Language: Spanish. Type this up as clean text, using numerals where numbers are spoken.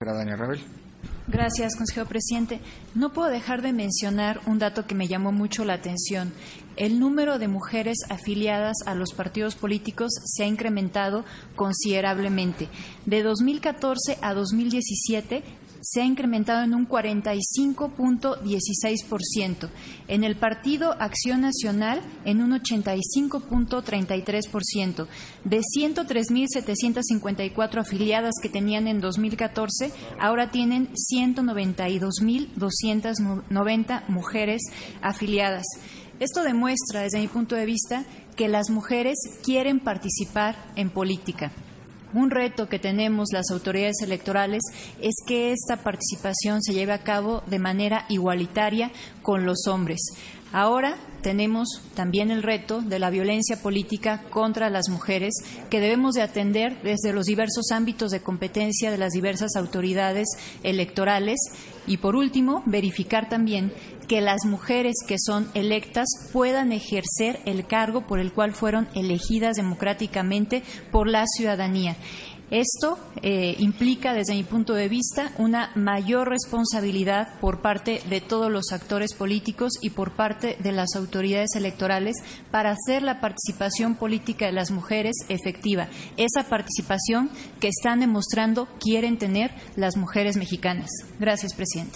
Dania Rabel. Gracias, consejero presidente. No puedo dejar de mencionar un dato que me llamó mucho la atención. El número de mujeres afiliadas a los partidos políticos se ha incrementado considerablemente. De 2014 a 2017 se ha incrementado en un 45.16%. En el Partido Acción Nacional, en un 85.33%. De 103.754 afiliadas que tenían en 2014, ahora tienen 192.290 mujeres afiliadas. Esto demuestra, desde mi punto de vista, que las mujeres quieren participar en política. Un reto que tenemos las autoridades electorales es que esta participación se lleve a cabo de manera igualitaria con los hombres. Ahora tenemos también el reto de la violencia política contra las mujeres que debemos de atender desde los diversos ámbitos de competencia de las diversas autoridades electorales y, por último, verificar también que las mujeres que son electas puedan ejercer el cargo por el cual fueron elegidas democráticamente por la ciudadanía. Esto implica, desde mi punto de vista, una mayor responsabilidad por parte de todos los actores políticos y por parte de las autoridades electorales para hacer la participación política de las mujeres efectiva. Esa participación que están demostrando quieren tener las mujeres mexicanas. Gracias, presidente.